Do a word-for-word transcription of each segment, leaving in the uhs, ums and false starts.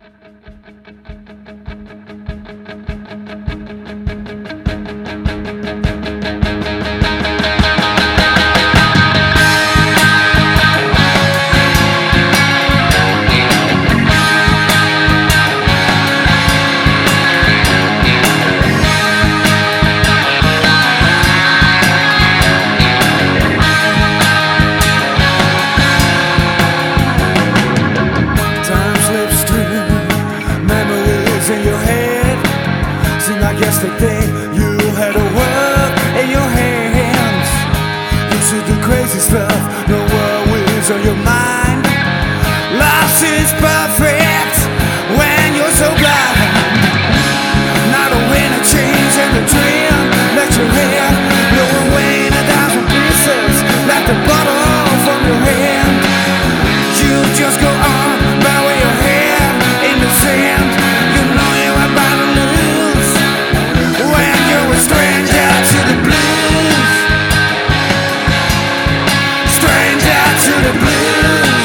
Yesterday you had a world in your hands. You should do crazy stuff, no worries on your mind. Life seems perfect when you're so blind. Not a winner, change and a dream. Let your head blow away in a thousand pieces, like the bottle from your hand. You just go on, bury your head in the sand. You know you're about to lose when you're a stranger to the blues. Stranger to the blues.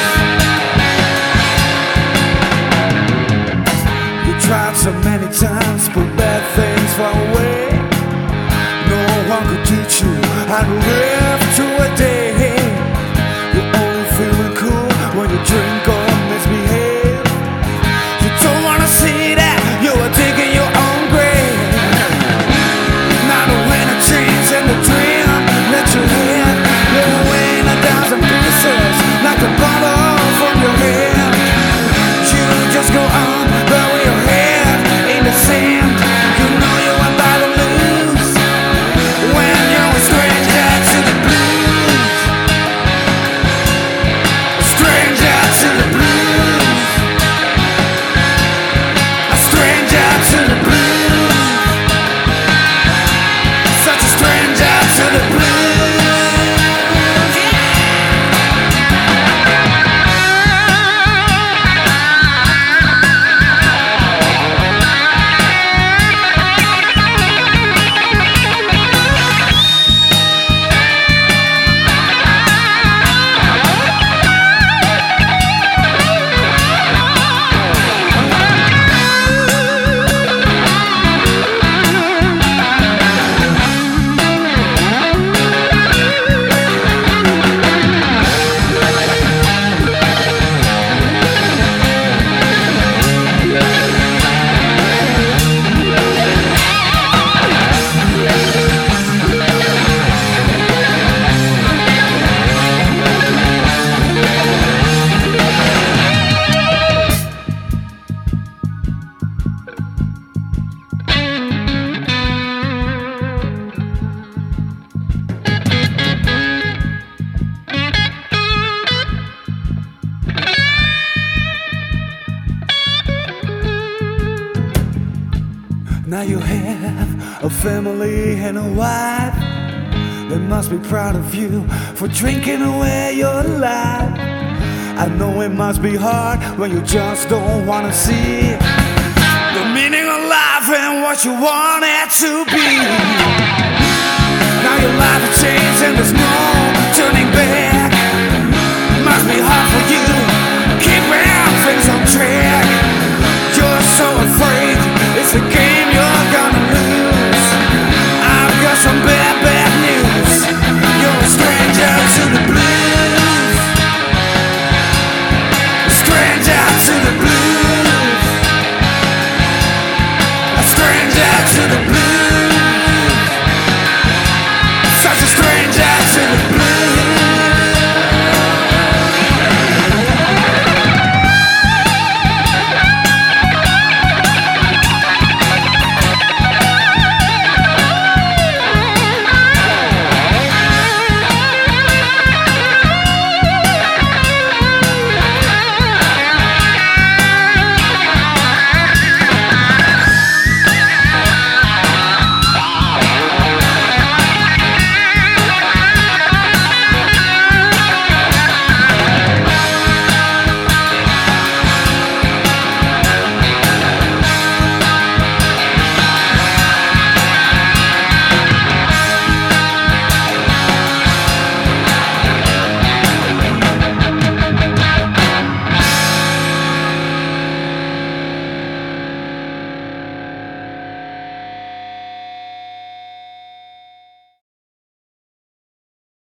You tried so many times, put bad things far away. No one could teach you how to live to a day. You're only feeling cool when you drink or misbehave. You don't wanna see that you are digging your own grave. Not a winner, change and a dream. Let your head blow away in a thousand pieces, like a bottle from your head. You just go on, bury your head in the sand. You know you're about to lose when you're a stranger to the blues. A stranger to the blues. A stranger to the blues. Such a stranger to the blues. Now you have a family and a wife. They must be proud of you for drinking away your life. I know it must be hard when you just don't wanna see the meaning of life and what you want it to be. Now your life has changed and there's no turning back. It must be hard for you